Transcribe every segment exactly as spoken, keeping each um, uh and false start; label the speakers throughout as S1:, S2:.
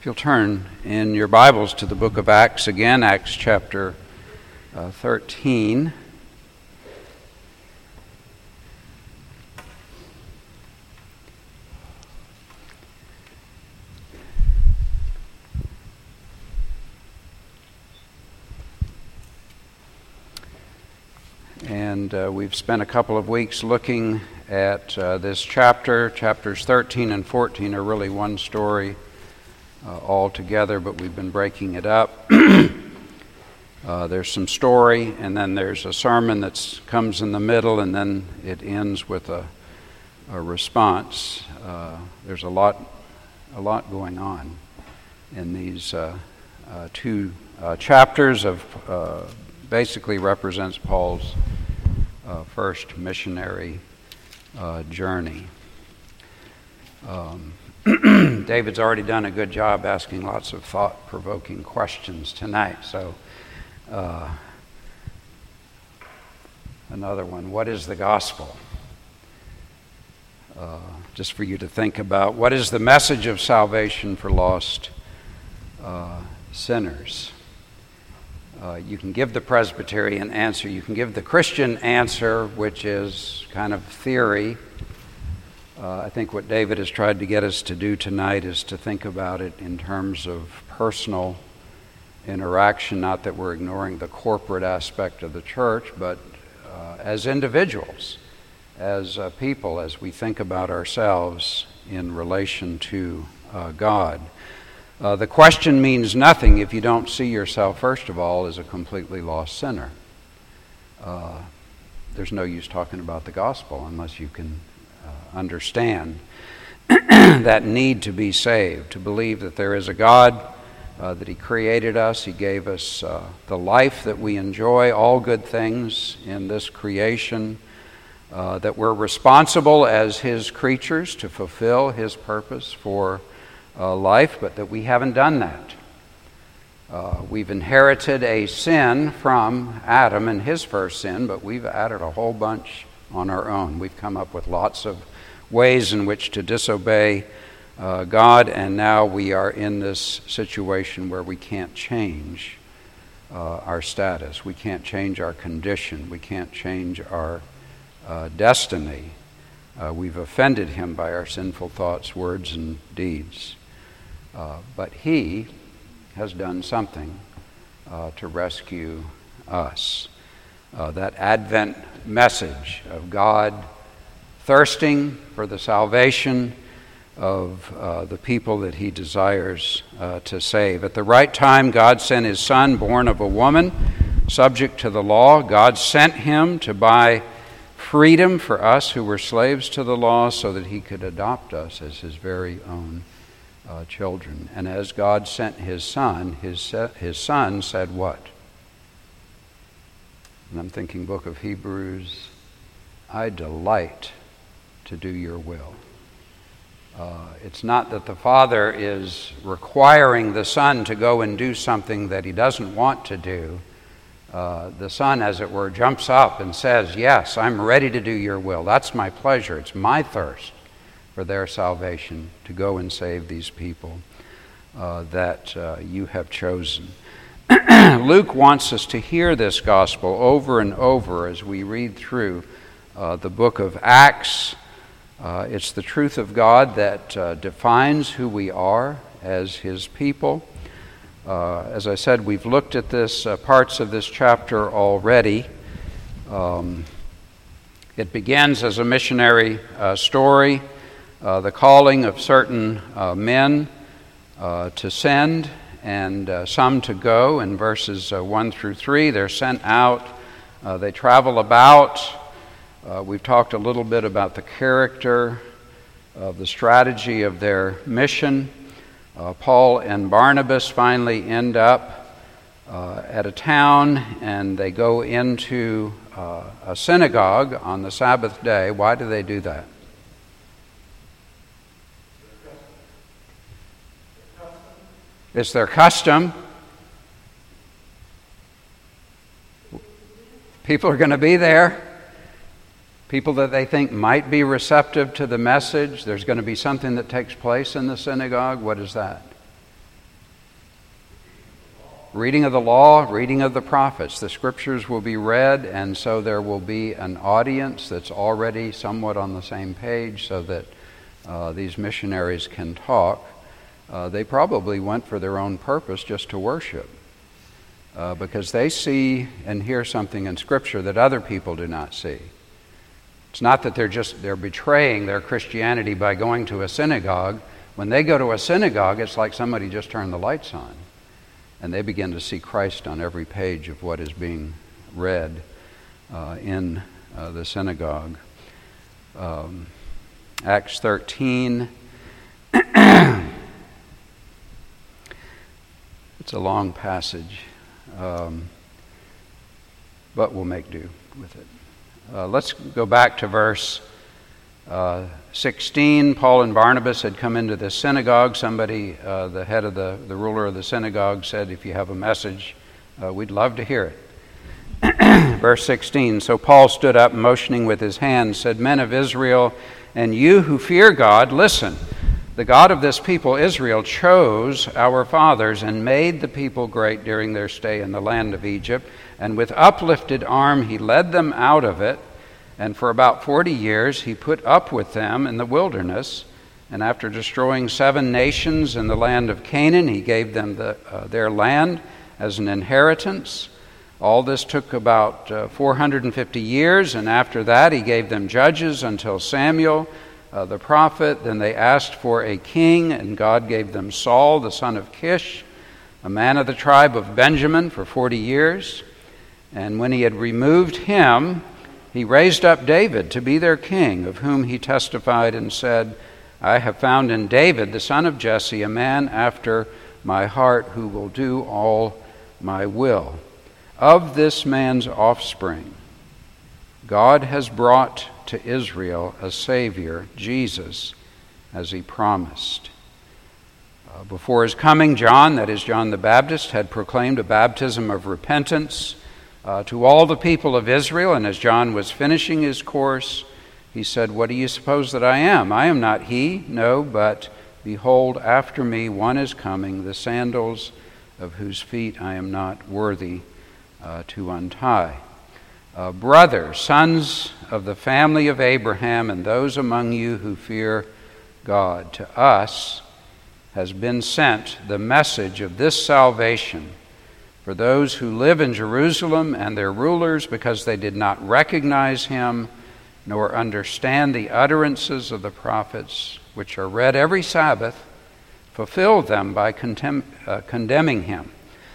S1: If you'll turn in your Bibles to the book of Acts again, Acts chapter uh, thirteen. And uh, we've spent a couple of weeks looking at uh, this chapter. Chapters thirteen and fourteen are really one story uh, all together, but we've been breaking it up. uh, there's some story, and then there's a sermon that comes in the middle, and then it ends with a, a response. Uh, there's a lot, a lot going on in these uh, uh, two uh, chapters of uh, basically represents Paul's uh, first missionary uh, journey. Um, David's already done a good job asking lots of thought-provoking questions tonight. So, uh, another one: what is the gospel? Uh, just for you to think about. What is the message of salvation for lost uh, sinners? Uh, you can give the Presbyterian answer. You can give the Christian answer, which is kind of theory. Uh, I think what David has tried to get us to do tonight is to think about it in terms of personal interaction, not that we're ignoring the corporate aspect of the church, but uh, as individuals, as uh, people, as we think about ourselves in relation to uh, God. Uh, the question means nothing if you don't see yourself, first of all, as a completely lost sinner. Uh, there's no use talking about the gospel unless you can uh, understand that need to be saved, to believe that there is a God, uh, that He created us, He gave us uh, the life that we enjoy, all good things in this creation, uh, that we're responsible as His creatures to fulfill His purpose for Uh, life, but that we haven't done that. Uh, we've inherited a sin from Adam and his first sin, but we've added a whole bunch on our own. We've come up with lots of ways in which to disobey uh, God, and now we are in this situation where we can't change uh, our status. We can't change our condition. We can't change our uh, destiny. Uh, we've offended Him by our sinful thoughts, words, and deeds. Uh, but He has done something uh, to rescue us. Uh, that Advent message of God thirsting for the salvation of uh, the people that He desires uh, to save. At the right time, God sent His Son, born of a woman, subject to the law. God sent Him to buy freedom for us who were slaves to the law so that He could adopt us as His very own Uh, children. And as God sent His Son, His, his Son said what? And I'm thinking book of Hebrews, I delight to do your will. Uh, it's not that the Father is requiring the Son to go and do something that He doesn't want to do. Uh, the Son, as it were, jumps up and says, yes, I'm ready to do your will. That's my pleasure. It's my thirst for their salvation, to go and save these people uh, that uh, you have chosen. Luke wants us to hear this gospel over and over as we read through uh, the book of Acts. Uh, it's the truth of God that uh, defines who we are as His people. Uh, as I said, we've looked at this uh, parts of this chapter already. Um, it begins as a missionary uh, story. Uh, the calling of certain uh, men uh, to send and uh, some to go. In verses uh, one through three, they're sent out. Uh, they travel about. Uh, we've talked a little bit about the character of the strategy of their mission. Uh, Paul and Barnabas finally end up uh, at a town, and they go into uh, a synagogue on the Sabbath day. Why do they do that? It's their custom. People are going to be there. People that they think might be receptive to the message. There's going to be something that takes place in the synagogue. What is that? reading of the law, reading of the prophets. The scriptures will be read, and so there will be an audience that's already somewhat on the same page so that uh, these missionaries can talk. Uh, they probably went for their own purpose, just to worship, uh, because they see and hear something in Scripture that other people do not see. It's not that they're just they're betraying their Christianity by going to a synagogue. When they go to a synagogue, it's like somebody just turned the lights on, and they begin to see Christ on every page of what is being read uh, in uh, the synagogue. Um, Acts thirteen. It's a long passage, um, but we'll make do with it. Uh, let's go back to verse uh, sixteen. Paul and Barnabas had come into the synagogue. Somebody, uh, the head of the, the ruler of the synagogue, said, if you have a message, uh, we'd love to hear it. Verse sixteen, so Paul stood up, motioning with his hand, said, men of Israel, and you who fear God, listen. The God of this people, Israel, chose our fathers and made the people great during their stay in the land of Egypt. And with uplifted arm he led them out of it. And for about forty years he put up with them in the wilderness. And after destroying seven nations in the land of Canaan, he gave them the, uh, their land as an inheritance. All this took about uh, four hundred fifty years. And after that he gave them judges until Samuel, Uh, the prophet. Then they asked for a king, and God gave them Saul, the son of Kish, a man of the tribe of Benjamin, for forty years. And when he had removed him, he raised up David to be their king, of whom he testified and said, I have found in David, the son of Jesse, a man after my heart who will do all my will. Of this man's offspring, God has brought to Israel a Savior, Jesus, as he promised. Uh, before his coming, John, that is John the Baptist, had proclaimed a baptism of repentance uh, to all the people of Israel. And as John was finishing his course, he said, what do you suppose that I am? I am not he, no, but behold, after me one is coming, the sandals of whose feet I am not worthy uh, to untie. Uh, brothers, sons of the family of Abraham, and those among you who fear God, to us has been sent the message of this salvation for those who live in Jerusalem and their rulers, because they did not recognize him nor understand the utterances of the prophets, which are read every Sabbath, fulfilled them by contem- uh, condemning him.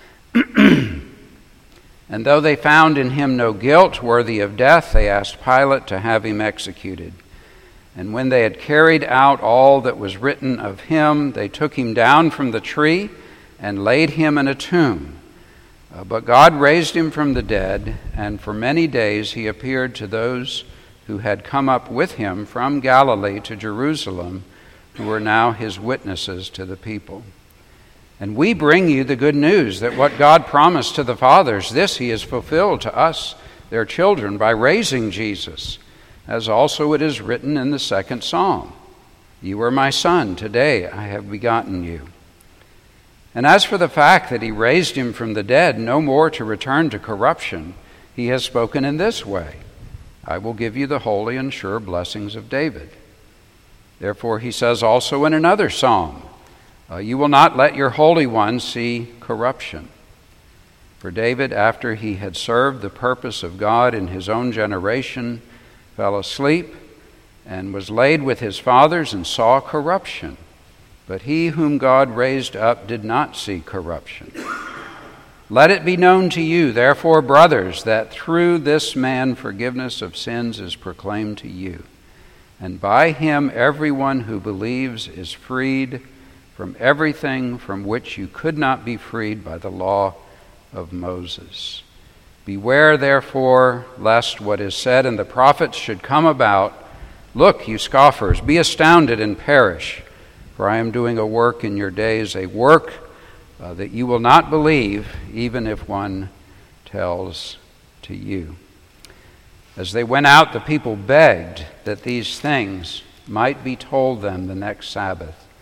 S1: And though they found in him no guilt worthy of death, they asked Pilate to have him executed. And when they had carried out all that was written of him, they took him down from the tree and laid him in a tomb. Uh, but God raised him from the dead, and for many days he appeared to those who had come up with him from Galilee to Jerusalem, who are now his witnesses to the people. And we bring you the good news that what God promised to the fathers, this he has fulfilled to us, their children, by raising Jesus, as also it is written in the second psalm, you are my son, today I have begotten you. And as for the fact that he raised him from the dead, no more to return to corruption, he has spoken in this way, I will give you the holy and sure blessings of David. Therefore he says also in another psalm, Uh, you will not let your Holy One see corruption. For David, after he had served the purpose of God in his own generation, fell asleep and was laid with his fathers and saw corruption. But he whom God raised up did not see corruption. Let it be known to you, therefore, brothers, that through this man forgiveness of sins is proclaimed to you. And by him everyone who believes is freed from everything from which you could not be freed by the law of Moses. Beware, therefore, lest what is said in the prophets should come about. Look, you scoffers, be astounded and perish, for I am doing a work in your days, a work uh, that you will not believe, even if one tells to you. As they went out, the people begged that these things might be told them the next Sabbath,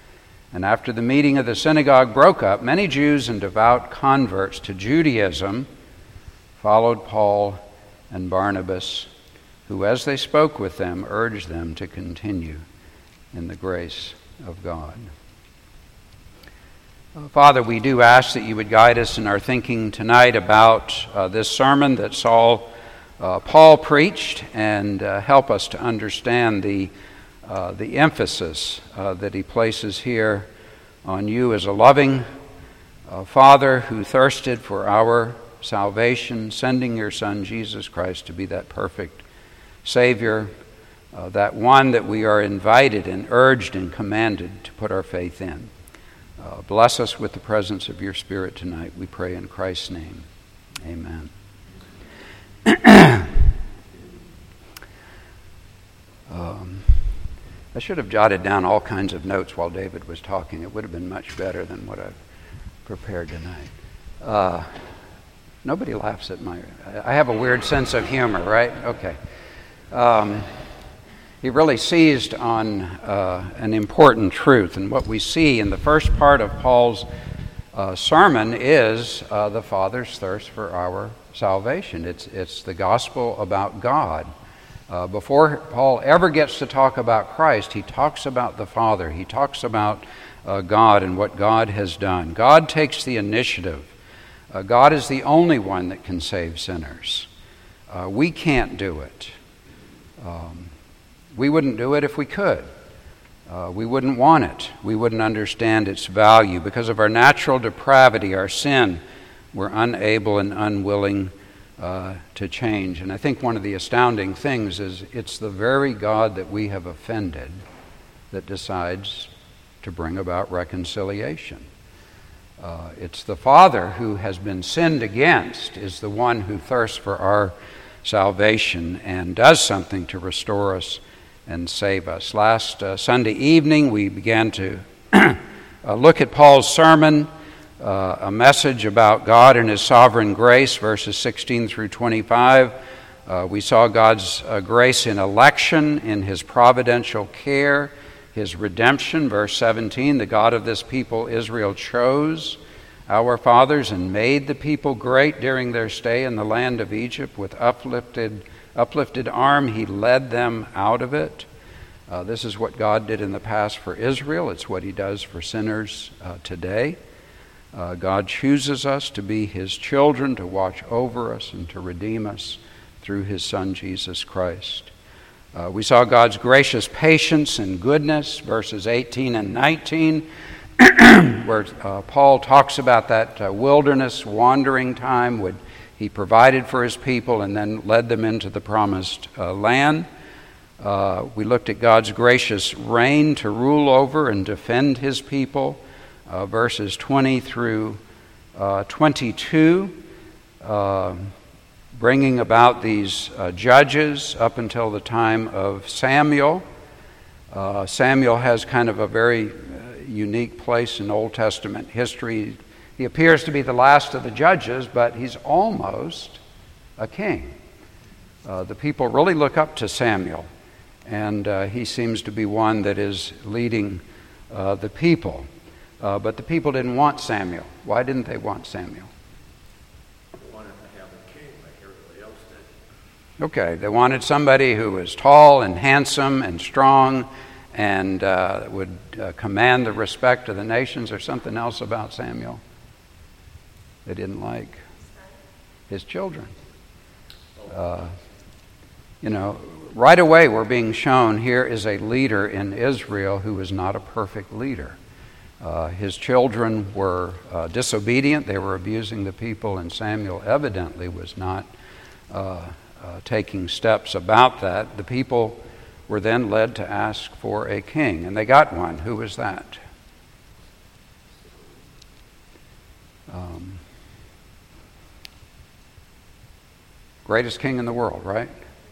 S1: And after the meeting of the synagogue broke up, many Jews and devout converts to Judaism followed Paul and Barnabas, who, as they spoke with them, urged them to continue in the grace of God. Uh, Father, we do ask that you would guide us in our thinking tonight about uh, this sermon that Saul, uh, Paul preached, and uh, help us to understand the uh, the emphasis uh, that he places here on you as a loving uh, Father who thirsted for our salvation, sending your Son Jesus Christ to be that perfect Savior, uh, that one that we are invited and urged and commanded to put our faith in. Uh, bless us with the presence of your Spirit tonight, we pray in Christ's name. Amen. um, I should have jotted down all kinds of notes while David was talking. It would have been much better than what I've prepared tonight. Uh, nobody laughs at my... I have a weird sense of humor, right? Okay. Um, he really seized on uh, an important truth. And what we see in the first part of Paul's uh, sermon is uh, the Father's thirst for our salvation. It's, it's the gospel about God. Uh, before Paul ever gets to talk about Christ, he talks about the Father. He talks about uh, God and what God has done. God takes the initiative. Uh, God is the only one that can save sinners. Uh, we can't do it. Um, we wouldn't do it if we could. Uh, we wouldn't want it. We wouldn't understand its value. Because of our natural depravity, our sin, we're unable and unwilling Uh, to change. And I think one of the astounding things is it's the very God that we have offended that decides to bring about reconciliation. Uh, it's the Father who has been sinned against is the one who thirsts for our salvation and does something to restore us and save us. Last uh, Sunday evening we began to uh, look at Paul's sermon, Uh, a message about God and His sovereign grace, verses sixteen through twenty-five. Uh, we saw God's uh, grace in election, in His providential care, His redemption, verse seventeen. The God of this people, Israel, chose our fathers and made the people great during their stay in the land of Egypt. With uplifted, uplifted arm, He led them out of it. Uh, this is what God did in the past for Israel. It's what He does for sinners uh, today. Uh, God chooses us to be His children, to watch over us and to redeem us through His Son, Jesus Christ. Uh, we saw God's gracious patience and goodness, verses eighteen and nineteen, where uh, Paul talks about that uh, wilderness wandering time when He provided for His people and then led them into the promised uh, land. Uh, we looked at God's gracious reign to rule over and defend His people. Uh, verses twenty through uh, twenty-two, uh, bringing about these uh, judges up until the time of Samuel. Uh, Samuel has kind of a very uh, unique place in Old Testament history. He appears to be the last of the judges, but he's almost a king. Uh, the people really look up to Samuel, and uh, he seems to be one that is leading uh, the people. Uh, but the people didn't want Samuel. Why didn't they want Samuel?
S2: They wanted to have a king like everybody else did.
S1: Okay, they wanted somebody who was tall and handsome and strong and uh, would uh, command the respect of the nations, or something else about Samuel they didn't like. His children. Uh, you know, right away we're being shown here is a leader in Israel who is not a perfect leader. Uh, his children were uh, disobedient. They were abusing the people, and Samuel evidently was not uh, uh, taking steps about that. The people were then led to ask for a king, and they got one. Who was that? Um, greatest king in the world, right?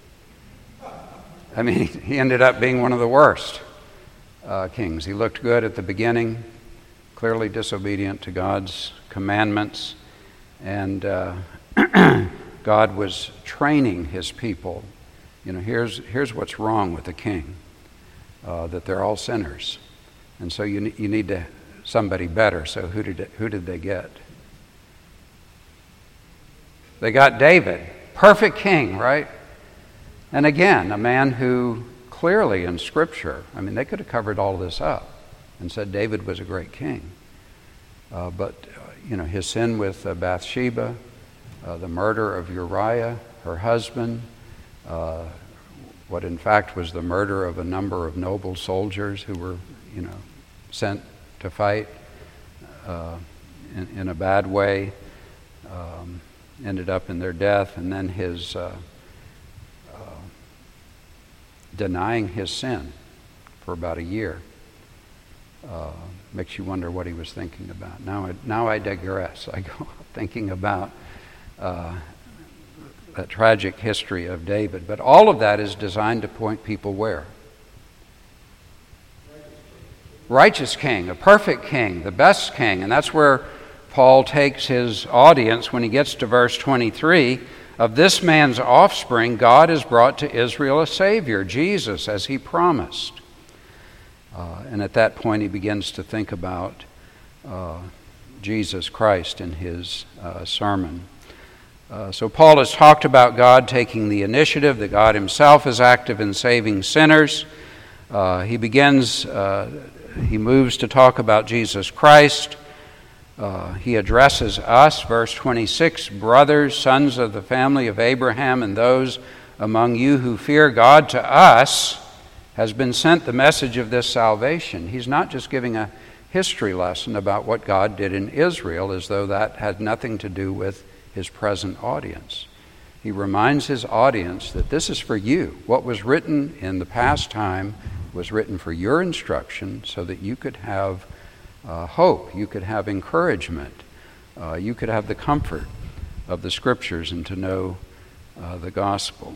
S1: I mean, he ended up being one of the worst uh, kings. He looked good at the beginning, clearly disobedient to God's commandments, and uh, God was training His people. You know, here's here's what's wrong with the king, uh, that they're all sinners. And so you you need to somebody better. So who did it, who did they get? They got David, perfect king, right? And again, a man who clearly in Scripture, I mean, they could have covered all this up and said David was a great king. Uh, but, uh, you know, his sin with uh, Bathsheba, uh, the murder of Uriah, her husband, uh, what in fact was the murder of a number of noble soldiers who were, you know, sent to fight uh, in, in a bad way, um, ended up in their death, and then his uh, uh, denying his sin for about a year. Uh, makes you wonder what he was thinking about. Now I, now I digress. I go thinking about uh, that tragic history of David. But all of that is designed to point people where? Righteous king, a perfect king, the best king. And that's where Paul takes his audience when he gets to verse twenty-three. Of this man's offspring, God has brought to Israel a Savior, Jesus, as he promised. Uh, and at that point, he begins to think about uh, Jesus Christ in his uh, sermon. Uh, so Paul has talked about God taking the initiative, that God himself is active in saving sinners. Uh, he begins, uh, he moves to talk about Jesus Christ. Uh, he addresses us, verse twenty-six, brothers, sons of the family of Abraham, and those among you who fear God, to us has been sent the message of this salvation. He's not just giving a history lesson about what God did in Israel as though that had nothing to do with his present audience. He reminds his audience that this is for you. What was written in the past time was written for your instruction so that you could have uh, hope, you could have encouragement, uh, you could have the comfort of the Scriptures and to know uh, the gospel.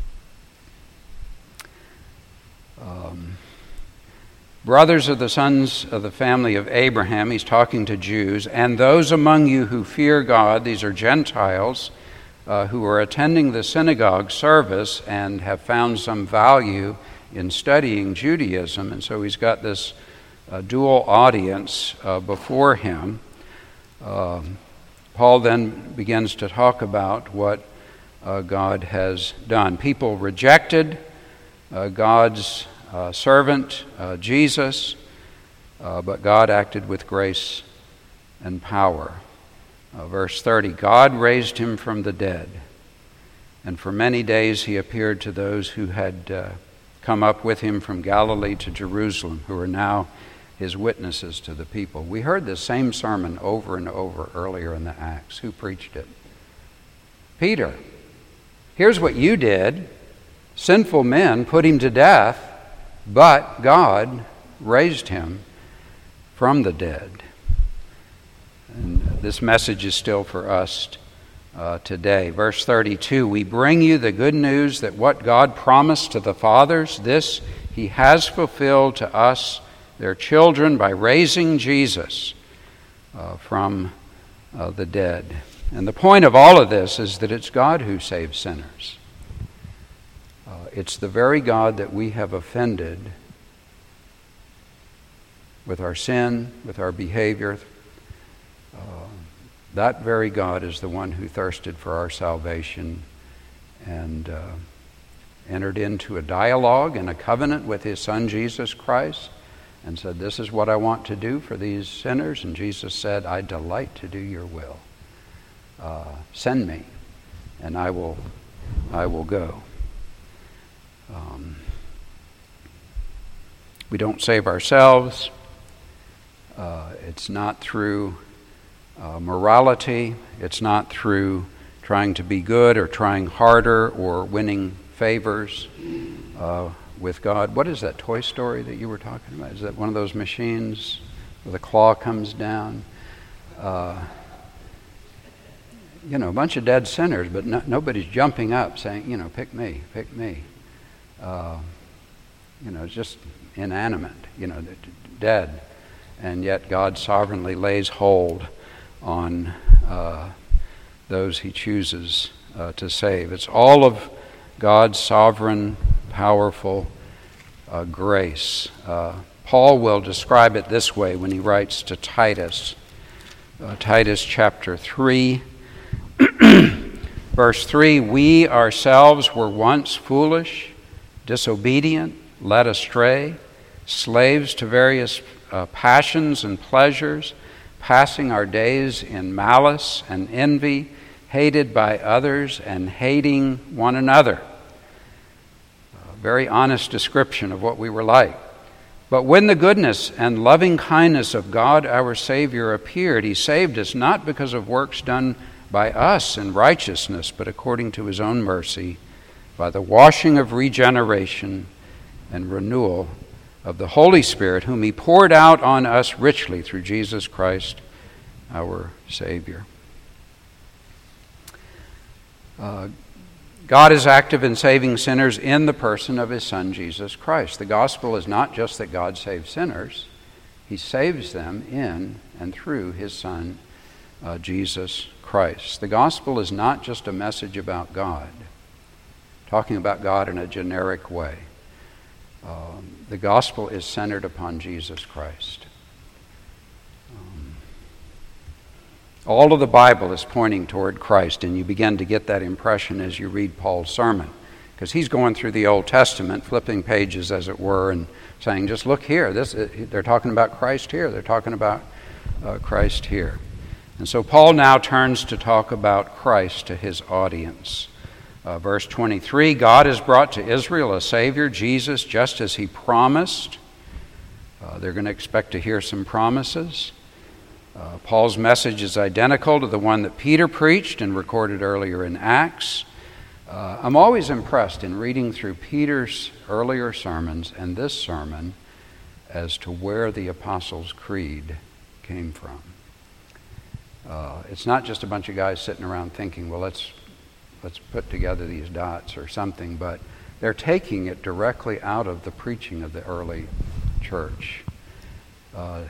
S1: Um, brothers of the sons of the family of Abraham, he's talking to Jews, and those among you who fear God, these are Gentiles, uh, who are attending the synagogue service and have found some value in studying Judaism. And so he's got this uh, dual audience uh, before him. Uh, Paul then begins to talk about what uh, God has done. People rejected Uh, God's uh, servant, uh, Jesus, uh, but God acted with grace and power. Uh, verse thirty, God raised him from the dead, and for many days he appeared to those who had uh, come up with him from Galilee to Jerusalem, who are now his witnesses to the people. We heard the same sermon over and over earlier in the Acts. Who preached it? Peter. Here's what you did. Sinful men put him to death, but God raised him from the dead. And this message is still for us uh, today. Verse thirty-two, we bring you the good news that what God promised to the fathers, this he has fulfilled to us, their children, by raising Jesus uh, from uh, the dead. And the point of all of this is that it's God who saves sinners. Uh, it's the very God that we have offended with our sin, with our behavior. Uh, that very God is the one who thirsted for our salvation and uh, entered into a dialogue and a covenant with his Son, Jesus Christ, and said, this is what I want to do for these sinners. And Jesus said, I delight to do your will. Uh, send me, and I will, I will go. Um, we don't save ourselves. Uh, it's not through uh, morality. It's not through trying to be good or trying harder or winning favors uh, with God. What is that Toy Story that you were talking about? Is that one of those machines where the claw comes down? Uh, you know, a bunch of dead sinners, but no, nobody's jumping up saying, you know, pick me, pick me. Uh, you know, just inanimate, you know, dead. And yet God sovereignly lays hold on uh, those he chooses uh, to save. It's all of God's sovereign, powerful uh, grace. Uh, Paul will describe it this way when he writes to Titus. Uh, Titus chapter three, verse three, "We ourselves were once foolish, disobedient, led astray, slaves to various uh, passions and pleasures, passing our days in malice and envy, hated by others and hating one another." A very honest description of what we were like. "But when the goodness and loving kindness of God our Savior appeared, he saved us not because of works done by us in righteousness, but according to his own mercy, by the washing of regeneration and renewal of the Holy Spirit, whom he poured out on us richly through Jesus Christ our Savior." Uh, God is active in saving sinners in the person of his Son, Jesus Christ. The gospel is not just that God saves sinners. He saves them in and through his Son, uh, Jesus Christ. The gospel is not just a message about God, talking about God in a generic way. Um, the gospel is centered upon Jesus Christ. Um, all of the Bible is pointing toward Christ, and you begin to get that impression as you read Paul's sermon, because he's going through the Old Testament, flipping pages as it were, and saying, just look here, this, they're talking about Christ here, they're talking about uh, Christ here. And so Paul now turns to talk about Christ to his audience. Uh, verse twenty-three, "God has brought to Israel a Savior, Jesus, just as he promised." Uh, they're going to expect to hear some promises. Uh, Paul's message is identical to the one that Peter preached and recorded earlier in Acts. Uh, I'm always impressed in reading through Peter's earlier sermons and this sermon as to where the Apostles' Creed came from. Uh, it's not just a bunch of guys sitting around thinking, well, let's let's put together these dots or something, but they're taking it directly out of the preaching of the early church. Uh,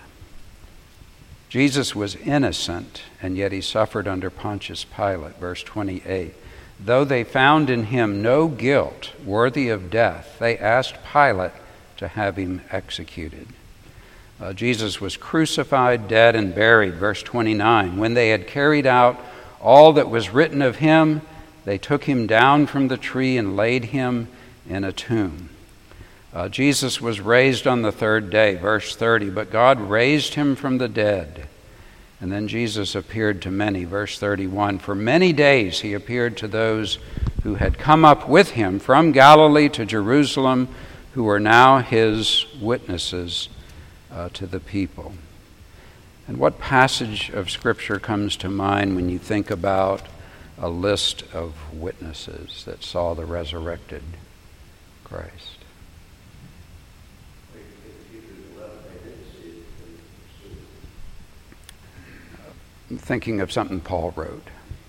S1: Jesus was innocent, and yet he suffered under Pontius Pilate, verse twenty-eight. "Though they found in him no guilt worthy of death, they asked Pilate to have him executed." Uh, Jesus was crucified, dead, and buried, verse twenty-nine. "When they had carried out all that was written of him, they took him down from the tree and laid him in a tomb." Uh, Jesus was raised on the third day, verse thirty, "But God raised him from the dead." And then Jesus appeared to many, verse thirty-one. "For many days he appeared to those who had come up with him from Galilee to Jerusalem, who are now his witnesses uh, to the people." And what passage of Scripture comes to mind when you think about a list of witnesses that saw the resurrected Christ? I'm thinking of something Paul wrote.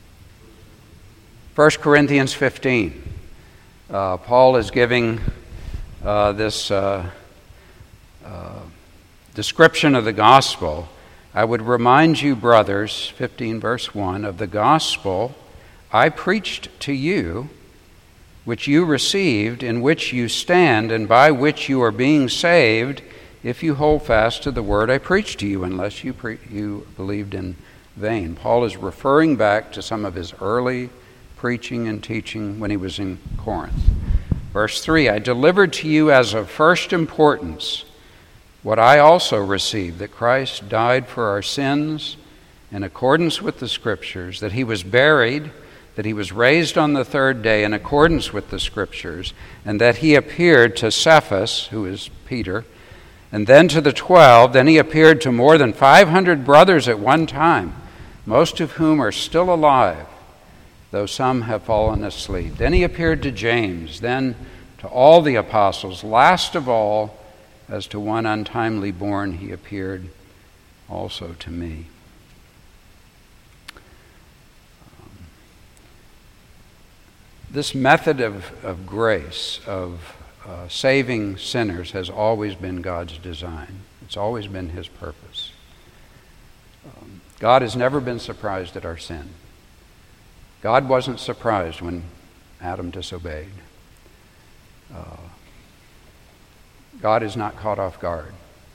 S1: First Corinthians fifteen. Uh, Paul is giving uh, this uh, uh, description of the gospel. "I would remind you, brothers," fifteen verse one, "of the gospel I preached to you, which you received, in which you stand, and by which you are being saved, if you hold fast to the word I preached to you, unless you pre- you believed in vain." Paul is referring back to some of his early preaching and teaching when he was in Corinth. Verse three, "I delivered to you as of first importance what I also received, that Christ died for our sins in accordance with the Scriptures, that he was buried, that he was raised on the third day in accordance with the Scriptures, and that he appeared to Cephas," who is Peter, "and then to the twelve. Then he appeared to more than five hundred brothers at one time, most of whom are still alive, though some have fallen asleep. Then he appeared to James, then to all the apostles. Last of all, as to one untimely born, he appeared also to me." Um, this method of, of grace, of uh, saving sinners, has always been God's design. It's always been his purpose. Um, God has never been surprised at our sin. God wasn't surprised when Adam disobeyed. Uh, God is not caught off guard.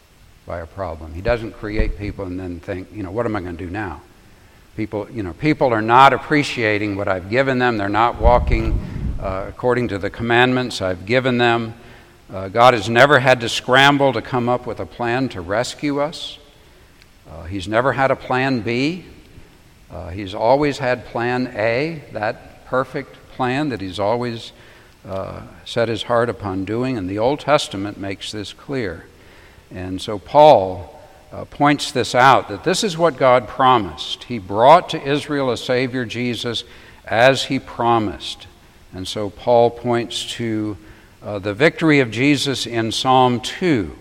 S1: by a problem. He doesn't create people and then think, you know, what am I going to do now? People, you know, people are not appreciating what I've given them. They're not walking uh, according to the commandments I've given them. Uh, God has never had to scramble to come up with a plan to rescue us. Uh, he's never had a plan B. Uh, he's always had plan A, that perfect plan that he's always uh, set his heart upon doing, and the Old Testament makes this clear. And so Paul uh, points this out, that this is what God promised. He brought to Israel a Savior, Jesus, as he promised. And so Paul points to uh, the victory of Jesus in Psalm two.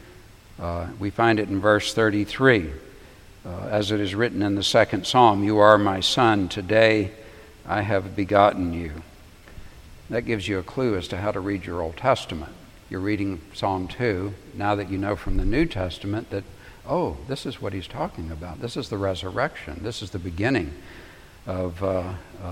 S1: Uh, we find it in verse thirty-three. Uh, as it is written in the second psalm, "You are my son, today I have begotten you." That gives you a clue as to how to read your Old Testament. You're reading Psalm two, now that you know from the New Testament that, oh, this is what he's talking about. This is the resurrection. This is the beginning of, uh, uh,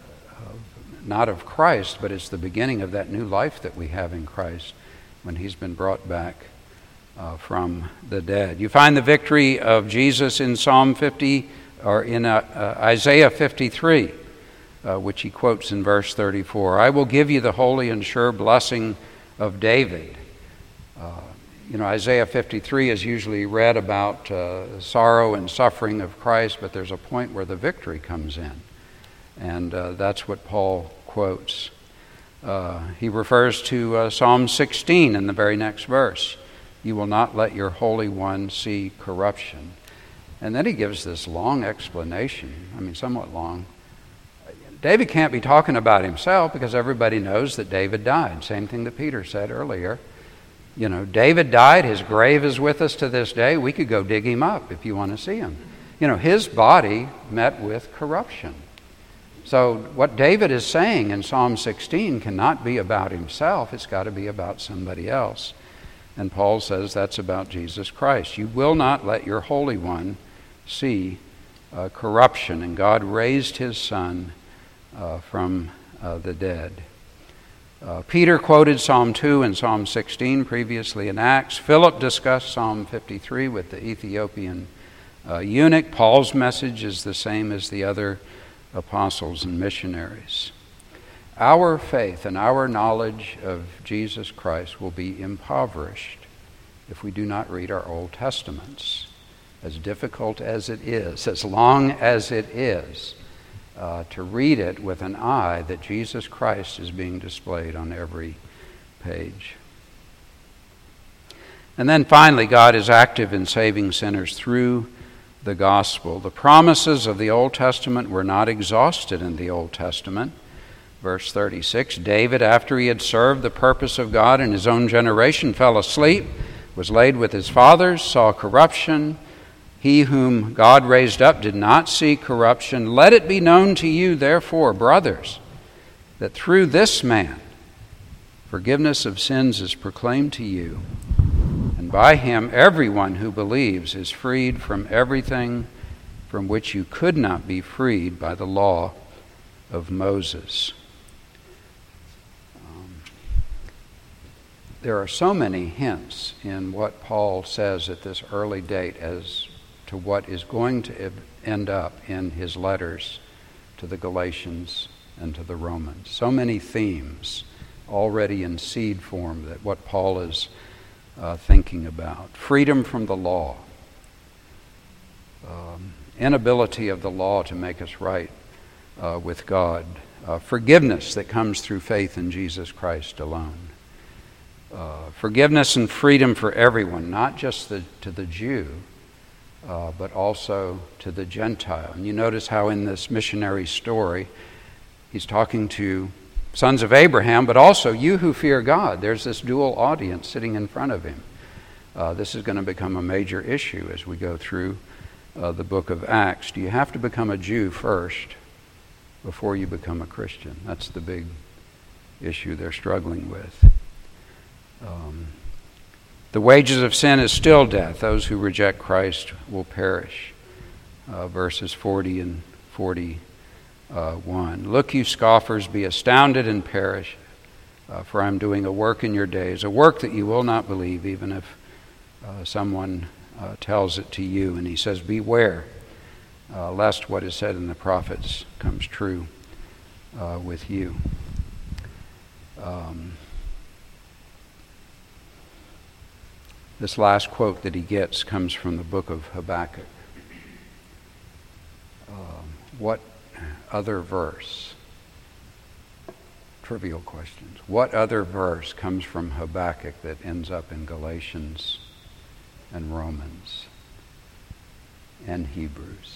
S1: of, not of Christ, but it's the beginning of that new life that we have in Christ when he's been brought back Uh, from the dead. You find the victory of Jesus in Psalm fifty, or in uh, uh, Isaiah fifty-three, uh, which he quotes in verse thirty-four. "I will give you the holy and sure blessing of David." Uh, you know, Isaiah fifty-three is usually read about uh, sorrow and suffering of Christ, but there's a point where the victory comes in. And uh, that's what Paul quotes. Uh, he refers to uh, Psalm sixteen in the very next verse. "You will not let your Holy One see corruption." And then he gives this long explanation, I mean, somewhat long. David can't be talking about himself because everybody knows that David died. Same thing that Peter said earlier. You know, David died. His grave is with us to this day. We could go dig him up if you want to see him. You know, his body met with corruption. So what David is saying in Psalm sixteen cannot be about himself. It's got to be about somebody else. And Paul says that's about Jesus Christ. You will not let your Holy One see uh, corruption. And God raised his Son uh, from uh, the dead. Uh, Peter quoted Psalm two and Psalm sixteen previously in Acts. Philip discussed Psalm fifty-three with the Ethiopian uh, eunuch. Paul's message is the same as the other apostles and missionaries. Our faith and our knowledge of Jesus Christ will be impoverished if we do not read our Old Testaments. As difficult as it is, as long as it is, uh, to read it with an eye that Jesus Christ is being displayed on every page. And then finally, God is active in saving sinners through the gospel. The promises of the Old Testament were not exhausted in the Old Testament. Verse thirty-six, David, after he had served the purpose of God in his own generation, fell asleep, was laid with his fathers, saw corruption. He whom God raised up did not see corruption. Let it be known to you, therefore, brothers, that through this man forgiveness of sins is proclaimed to you, and by him everyone who believes is freed from everything from which you could not be freed by the law of Moses. There are so many hints in what Paul says at this early date as to what is going to end up in his letters to the Galatians and to the Romans. So many themes already in seed form that what Paul is uh, thinking about. Freedom from the law. Um, inability of the law to make us right uh, with God. Uh, forgiveness that comes through faith in Jesus Christ alone. Uh, forgiveness and freedom for everyone, not just the, to the Jew, uh, but also to the Gentile. And you notice how in this missionary story, he's talking to sons of Abraham, but also you who fear God. There's this dual audience sitting in front of him. Uh, this is going to become a major issue as we go through uh, the book of Acts. Do you have to become a Jew first before you become a Christian? That's the big issue they're struggling with. Um, the wages of sin is still death. Those who reject Christ will perish. Uh, verses forty and forty-one. Look, you scoffers, be astounded and perish, uh, for I am doing a work in your days, a work that you will not believe, even if uh, someone uh, tells it to you, and he says, beware, uh, lest what is said in the prophets comes true uh, with you. Um, this last quote that he gets comes from the book of Habakkuk. Um, what other verse, trivial questions, what other verse comes from Habakkuk that ends up in Galatians and Romans and Hebrews?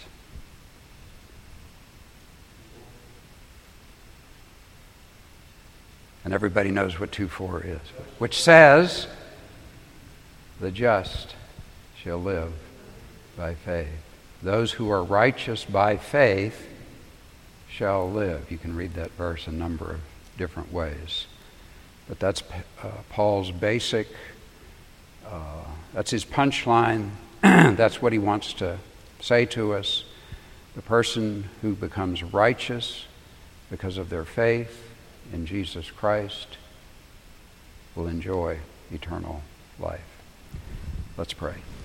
S1: And everybody knows what two four is, which says, the just shall live by faith. Those who are righteous by faith shall live. You can read that verse a number of different ways. But that's uh, Paul's basic, uh, that's his punchline. That's what he wants to say to us. The person who becomes righteous because of their faith in Jesus Christ will enjoy eternal life. Let's pray.